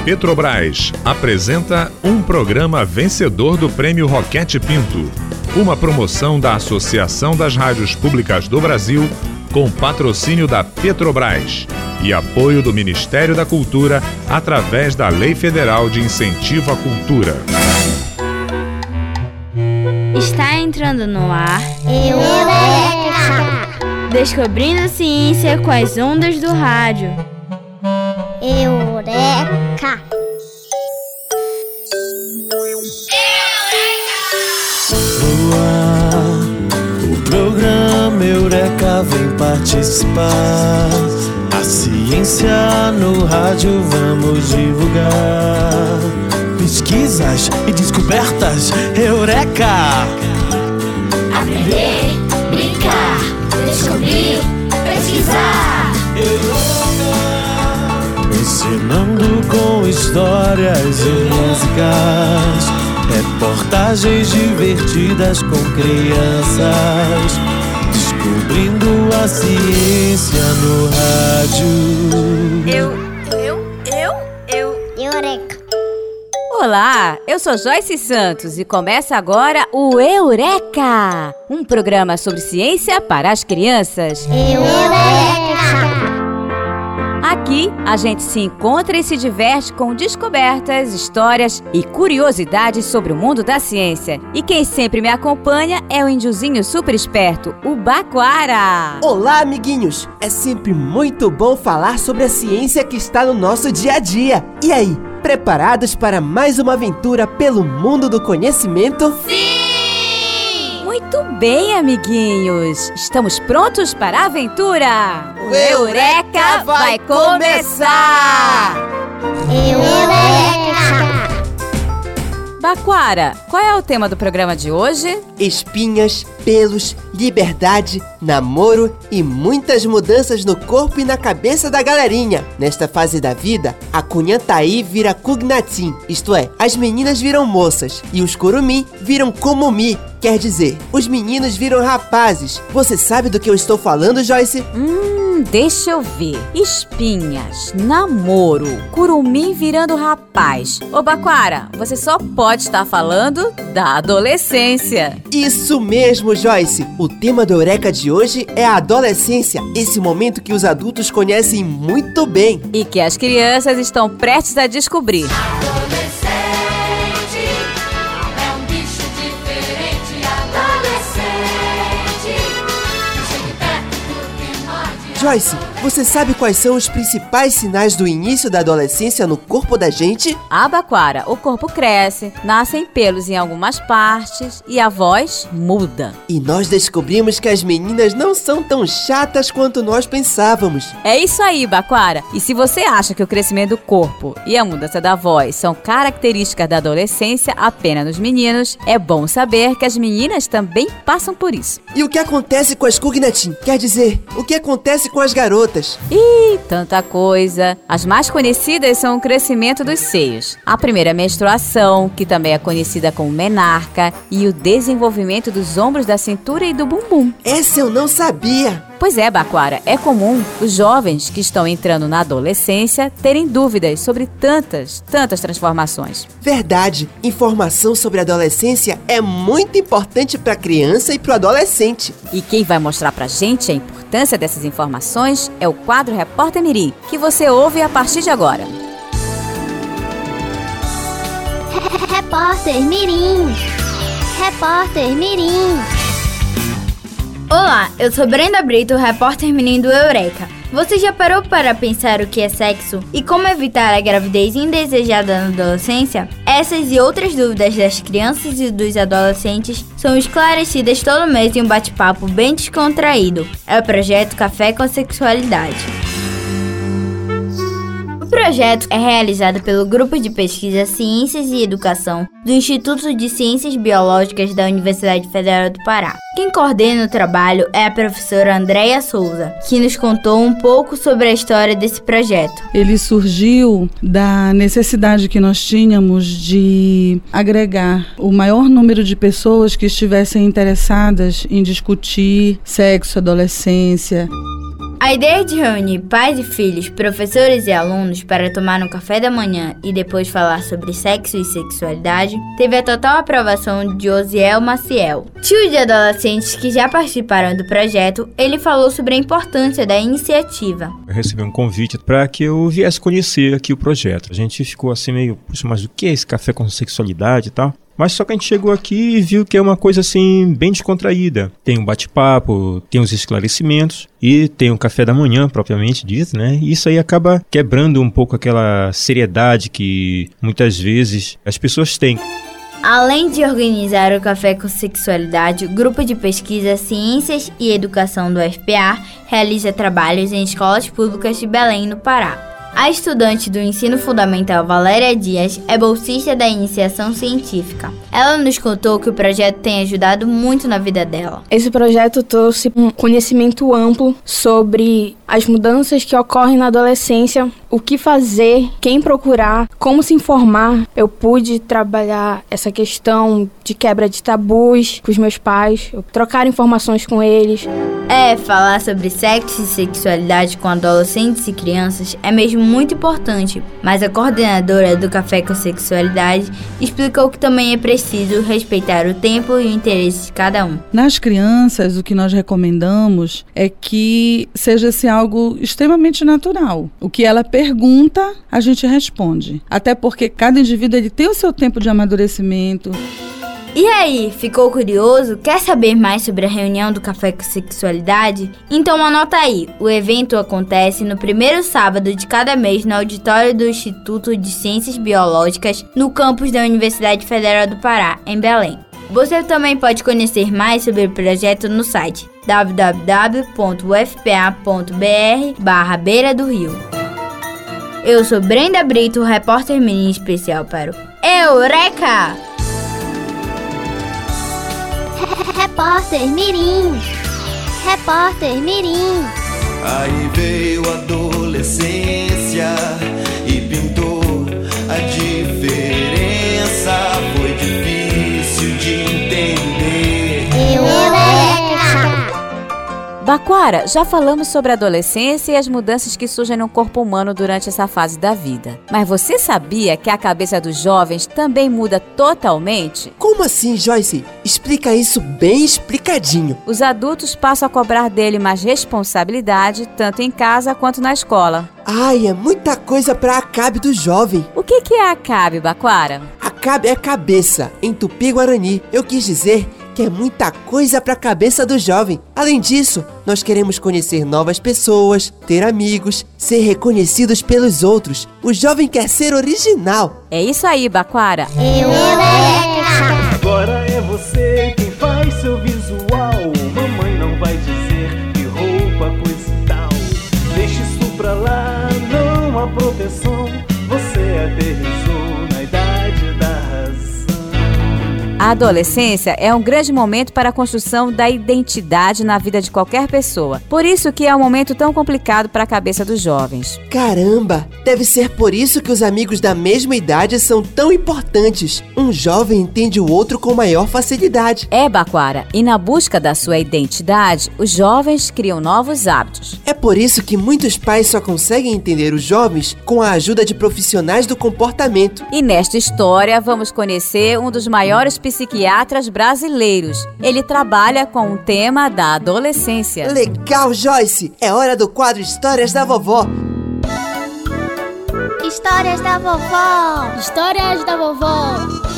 Petrobras apresenta um programa vencedor do Prêmio Roquete Pinto, uma promoção da Associação das Rádios Públicas do Brasil, com patrocínio da Petrobras e apoio do Ministério da Cultura através da Lei Federal de Incentivo à Cultura. Está entrando no ar Eureka! Descobrindo a ciência com as ondas do rádio. Eureka! No ar, o programa Eureka vem participar. A ciência no rádio vamos divulgar. Pesquisas e descobertas, Eureka! Aprender, brincar, descobrir, pesquisar. Eureka! Ensinando com histórias e músicas, reportagens divertidas com crianças, descobrindo a ciência no rádio. Eureka! Olá, eu sou Joyce Santos e começa agora o Eureka! Um programa sobre ciência para as crianças. Eureka! Aqui a gente se encontra e se diverte com descobertas, histórias e curiosidades sobre o mundo da ciência. E quem sempre me acompanha é o índiozinho super esperto, o Baquara. Olá, amiguinhos! É sempre muito bom falar sobre a ciência que está no nosso dia a dia. E aí, preparados para mais uma aventura pelo mundo do conhecimento? Sim! Muito bem, amiguinhos! Estamos prontos para a aventura? O Eureka vai começar! Eureka! Baquara, qual é o tema do programa de hoje? Espinhas, pelos, liberdade, namoro e muitas mudanças no corpo e na cabeça da galerinha. Nesta fase da vida, a Cunhantaí vira Cugnatim, isto é, as meninas viram moças e os curumim viram Comumi. Quer dizer, os meninos viram rapazes. Você sabe do que eu estou falando, Joyce? Deixa eu ver. Espinhas, namoro, curumim virando rapaz. Ô Baquara, você só pode estar falando da adolescência. Isso mesmo, Joyce! O tema do Eureka de hoje é a adolescência, esse momento que os adultos conhecem muito bem. E que as crianças estão prestes a descobrir. Adolescente é um bicho diferente. Adolescente, chegue perto porque morde. Joyce, você sabe quais são os principais sinais do início da adolescência no corpo da gente? A Baquara, o corpo cresce, nascem pelos em algumas partes e a voz muda. E nós descobrimos que as meninas não são tão chatas quanto nós pensávamos. É isso aí, Baquara. E se você acha que o crescimento do corpo e a mudança da voz são características da adolescência apenas nos meninos, é bom saber que as meninas também passam por isso. E o que acontece com as Cugnatim? Quer dizer, o que acontece com as garotas? Ih, tanta coisa! As mais conhecidas são o crescimento dos seios, a primeira menstruação, que também é conhecida como menarca, e o desenvolvimento dos ombros, da cintura e do bumbum. Essa eu não sabia! Pois é, Baquara, é comum os jovens que estão entrando na adolescência terem dúvidas sobre tantas transformações. Verdade, informação sobre a adolescência é muito importante para a criança e para o adolescente. E quem vai mostrar pra gente a importância dessas informações é o quadro Repórter Mirim, que você ouve a partir de agora. Repórter Mirim! Repórter Mirim! Olá, eu sou Brenda Brito, repórter Mirim do Eureka. Você já parou para pensar o que é sexo e como evitar a gravidez indesejada na adolescência? Essas e outras dúvidas das crianças e dos adolescentes são esclarecidas todo mês em um bate-papo bem descontraído. É o projeto Café com Sexualidade. O projeto é realizado pelo Grupo de Pesquisa Ciências e Educação do Instituto de Ciências Biológicas da Universidade Federal do Pará. Quem coordena o trabalho é a professora Andréia Souza, que nos contou um pouco sobre a história desse projeto. Ele surgiu da necessidade que nós tínhamos de agregar o maior número de pessoas que estivessem interessadas em discutir sexo, adolescência. A ideia de reunir pais e filhos, professores e alunos para tomar um café da manhã e depois falar sobre sexo e sexualidade teve a total aprovação de Osiel Maciel. Tio de adolescentes que já participaram do projeto, ele falou sobre a importância da iniciativa. Eu recebi um convite para que eu viesse conhecer aqui o projeto. A gente ficou assim meio, puxa, mas o que é esse café com sexualidade e tal? Mas só que a gente chegou aqui e viu que é uma coisa assim bem descontraída. Tem um bate-papo, tem os esclarecimentos e tem um café da manhã propriamente dito, né? E isso aí acaba quebrando um pouco aquela seriedade que muitas vezes as pessoas têm. Além de organizar o Café com Sexualidade, o Grupo de Pesquisa Ciências e Educação do UFPA realiza trabalhos em escolas públicas de Belém, no Pará. A estudante do ensino fundamental Valéria Dias é bolsista da iniciação científica. Ela nos contou que o projeto tem ajudado muito na vida dela. Esse projeto trouxe um conhecimento amplo sobre as mudanças que ocorrem na adolescência, o que fazer, quem procurar, como se informar. Eu pude trabalhar essa questão de quebra de tabus com os meus pais, trocar informações com eles. Falar sobre sexo e sexualidade com adolescentes e crianças é mesmo muito importante, mas a coordenadora do Café com Sexualidade explicou que também é preciso respeitar o tempo e o interesse de cada um. Nas crianças, o que nós recomendamos é que seja algo extremamente natural. O que ela pergunta, a gente responde. Até porque cada indivíduo ele tem o seu tempo de amadurecimento. E aí, ficou curioso? Quer saber mais sobre a reunião do Café com Sexualidade? Então anota aí, o evento acontece no primeiro sábado de cada mês no auditório do Instituto de Ciências Biológicas, no campus da Universidade Federal do Pará, em Belém. Você também pode conhecer mais sobre o projeto no site www.ufpa.br/Beira do Rio. Eu sou Brenda Brito, repórter mirim especial para o Eureka! Repórter mirim. Repórter mirim. Aí veio a adolescência e pintou a diferença. Foi difícil de entender. Baquara, já falamos sobre a adolescência e as mudanças que surgem no corpo humano durante essa fase da vida. Mas você sabia que a cabeça dos jovens também muda totalmente? Como assim, Joyce? Explica isso bem explicadinho. Os adultos passam a cobrar dele mais responsabilidade, tanto em casa quanto na escola. Ai, é muita coisa pra Acabe do jovem. O que é Acabe, Baquara? Acabe é cabeça, em Tupi-Guarani. Eu quis dizer que é muita coisa pra cabeça do jovem. Além disso, nós queremos conhecer novas pessoas, ter amigos, ser reconhecidos pelos outros. O jovem quer ser original. É isso aí, Baquara. Agora é você quem faz seu visual. Mamãe não vai dizer que roupa, coisa e tal. Deixa isso pra lá, não há proteção. Você aterrissou na idade da razão. A adolescência é um grande momento para a construção da identidade na vida de qualquer pessoa. Por isso que é um momento tão complicado para a cabeça dos jovens. Caramba, deve ser por isso que os amigos da mesma idade são tão importantes. Um jovem entende o outro com maior facilidade. É, Baquara, e na busca da sua identidade, os jovens criam novos hábitos. É por isso que muitos pais só conseguem entender os jovens com a ajuda de profissionais do comportamento. E nesta história vamos conhecer um dos maiores psiquiatras brasileiros. Ele trabalha com o tema da adolescência. Legal, Joyce! É hora do quadro Histórias da Vovó. Histórias da vovó. Histórias da vovó.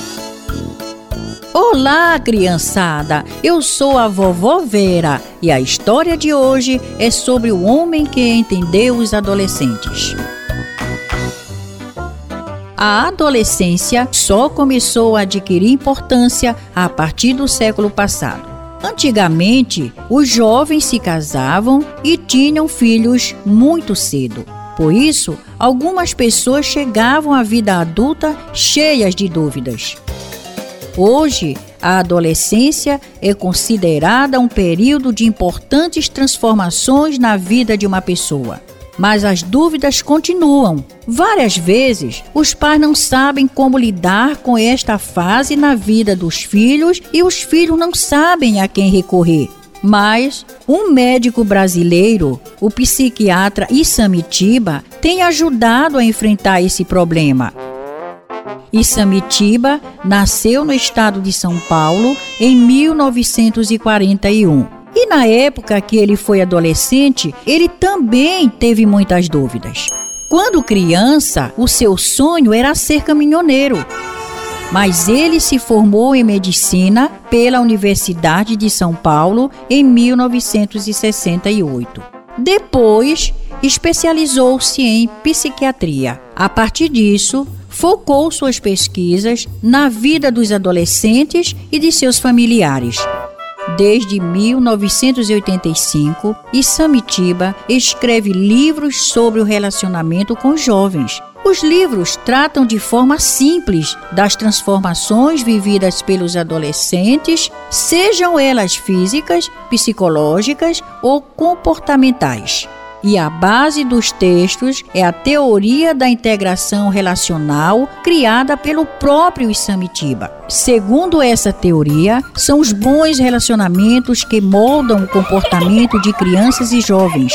Olá, criançada! Eu sou a vovó Vera e a história de hoje é sobre o homem que entendeu os adolescentes. A adolescência só começou a adquirir importância a partir do século passado. Antigamente, os jovens se casavam e tinham filhos muito cedo. Por isso, algumas pessoas chegavam à vida adulta cheias de dúvidas. Hoje, a adolescência é considerada um período de importantes transformações na vida de uma pessoa. Mas as dúvidas continuam. Várias vezes, os pais não sabem como lidar com esta fase na vida dos filhos e os filhos não sabem a quem recorrer. Mas um médico brasileiro, o psiquiatra Isamitiba, tem ajudado a enfrentar esse problema. Isamitiba nasceu no estado de São Paulo em 1941. E na época que ele foi adolescente, ele também teve muitas dúvidas. Quando criança, o seu sonho era ser caminhoneiro. Mas ele se formou em medicina pela Universidade de São Paulo em 1968. Depois, especializou-se em psiquiatria. A partir disso, focou suas pesquisas na vida dos adolescentes e de seus familiares. Desde 1985, Isamitiba escreve livros sobre o relacionamento com jovens. Os livros tratam de forma simples das transformações vividas pelos adolescentes, sejam elas físicas, psicológicas ou comportamentais. E a base dos textos é a teoria da integração relacional criada pelo próprio Isamitiba. Segundo essa teoria, são os bons relacionamentos que moldam o comportamento de crianças e jovens.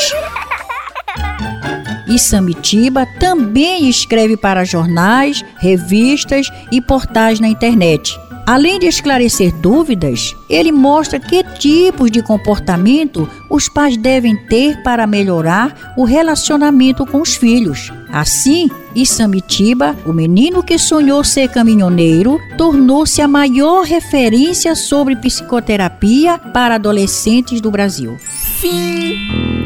Isamitiba também escreve para jornais, revistas e portais na internet. Além de esclarecer dúvidas, ele mostra que tipos de comportamento os pais devem ter para melhorar o relacionamento com os filhos. Assim, Isamitiba, o menino que sonhou ser caminhoneiro, tornou-se a maior referência sobre psicoterapia para adolescentes do Brasil. Fim.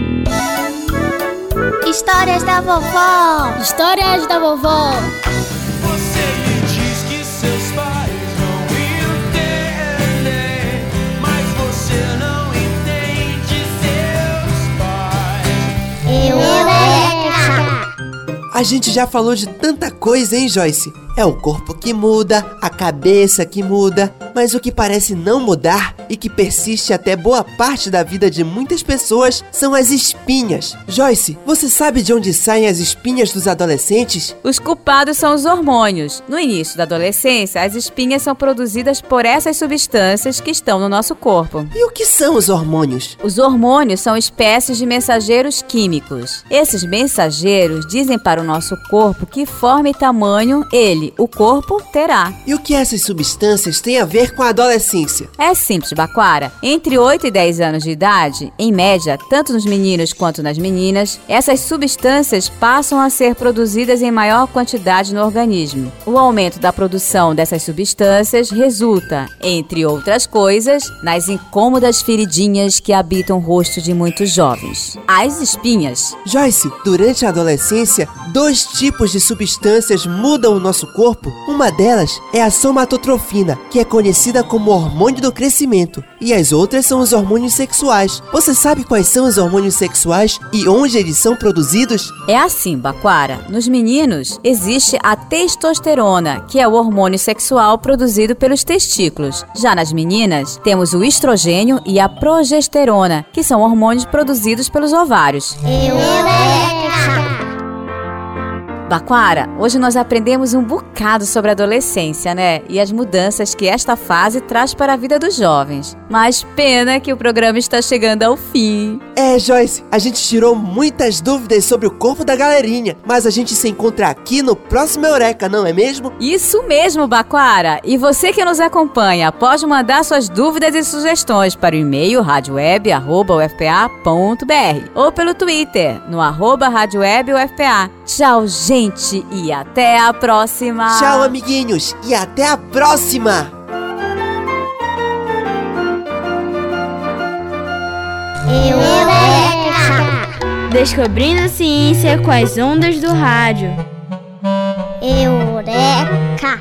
Histórias da vovó. Histórias da vovó. Você me diz que seus pais não entendem, mas você não entende seus pais. Eureka! A gente já falou de tanta coisa, hein, Joyce? É o corpo que muda, a cabeça que muda, mas o que parece não mudar e que persiste até boa parte da vida de muitas pessoas são as espinhas. Joyce, você sabe de onde saem as espinhas dos adolescentes? Os culpados são os hormônios. No início da adolescência, as espinhas são produzidas por essas substâncias que estão no nosso corpo. E o que são os hormônios? Os hormônios são espécies de mensageiros químicos. Esses mensageiros dizem para o nosso corpo que forma e tamanho ele, o corpo, terá. E o que essas substâncias têm a ver com a adolescência? É simples, Baquara. Entre 8 e 10 anos de idade, em média, tanto nos meninos quanto nas meninas, essas substâncias passam a ser produzidas em maior quantidade no organismo. O aumento da produção dessas substâncias resulta, entre outras coisas, nas incômodas feridinhas que habitam o rosto de muitos jovens. As espinhas. Joyce, durante a adolescência, 2 tipos de substâncias mudam o nosso corpo. Uma delas é a somatotrofina, que é conhecida como hormônio do crescimento, e as outras são os hormônios sexuais. Você sabe quais são os hormônios sexuais e onde eles são produzidos? É assim, Baquara. Nos meninos, existe a testosterona, que é o hormônio sexual produzido pelos testículos. Já nas meninas, temos o estrogênio e a progesterona, que são hormônios produzidos pelos ovários. Eureka! Baquara, hoje nós aprendemos um bocado sobre a adolescência, né? E as mudanças que esta fase traz para a vida dos jovens. Mas pena que o programa está chegando ao fim. É, Joyce, a gente tirou muitas dúvidas sobre o corpo da galerinha, mas a gente se encontra aqui no próximo Eureka, não é mesmo? Isso mesmo, Baquara! E você que nos acompanha, pode mandar suas dúvidas e sugestões para o e-mail radioweb@ufpa.br ou pelo Twitter, no @radiowebufpa. Tchau, gente, e até a próxima! Tchau, amiguinhos, e até a próxima! Eureka! Descobrindo ciência com as ondas do rádio. Eureka!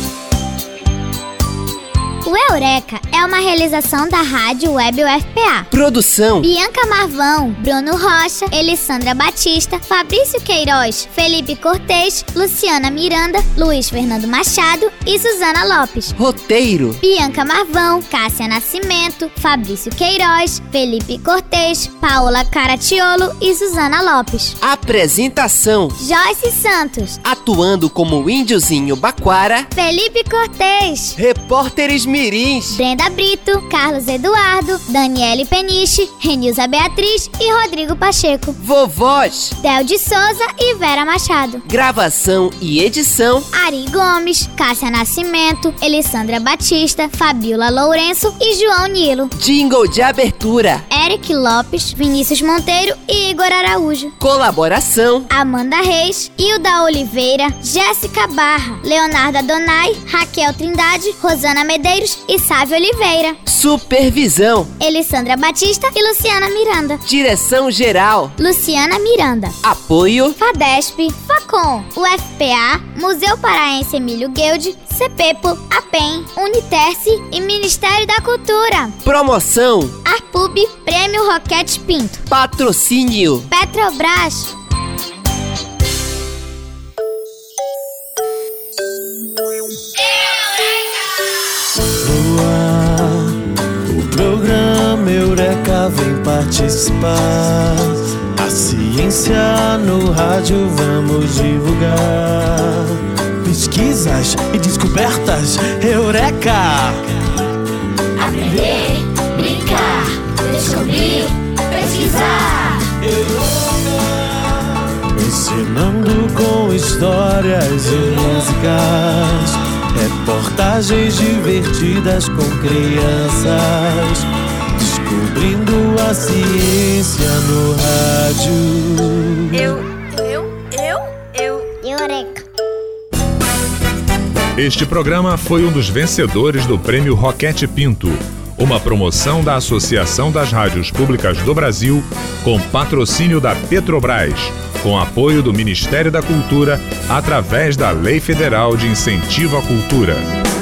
O Eureka é uma realização da Rádio Web UFPA. Produção: Bianca Marvão, Bruno Rocha, Elissandra Batista, Fabrício Queiroz, Felipe Cortez, Luciana Miranda, Luiz Fernando Machado e Suzana Lopes. Roteiro: Bianca Marvão, Cássia Nascimento, Fabrício Queiroz, Felipe Cortez, Paola Caratiolo e Suzana Lopes. Apresentação: Joyce Santos. Atuando como o índiozinho Baquara, Felipe Cortez. Repórteres Mirins. Brenda Brito, Carlos Eduardo, Daniele Peniche, Renilza Beatriz e Rodrigo Pacheco. Vovós. Del de Souza e Vera Machado. Gravação e edição. Ari Gomes, Cássia Nascimento, Elissandra Batista, Fabiola Lourenço e João Nilo. Jingle de abertura. Eric Lopes, Vinícius Monteiro e Igor Araújo. Colaboração. Amanda Reis, Hilda Oliveira, Jéssica Barra, Leonardo Adonai, Raquel Trindade, Rosana Medeiros e Sávio Oliveira. Supervisão. Elissandra Batista e Luciana Miranda. Direção geral. Luciana Miranda. Apoio. FADESP, FACOM, UFPA, Museu Paraense Emílio Guilde, CEPEPO, APEM, Uniterce e Ministério da Cultura. Promoção. Arpub, Prêmio Roquete Pinto. Patrocínio. Petrobras. O programa Eureka vem participar. A ciência no rádio vamos divulgar. Pesquisas e descobertas Eureka! Aprender, brincar, descobrir, pesquisar. Ensinando com histórias e músicas, reportagens divertidas com crianças, descobrindo a ciência no rádio. Eureka. Este programa foi um dos vencedores do Prêmio Roquete Pinto, uma promoção da Associação das Rádios Públicas do Brasil, com patrocínio da Petrobras, com apoio do Ministério da Cultura, através da Lei Federal de Incentivo à Cultura.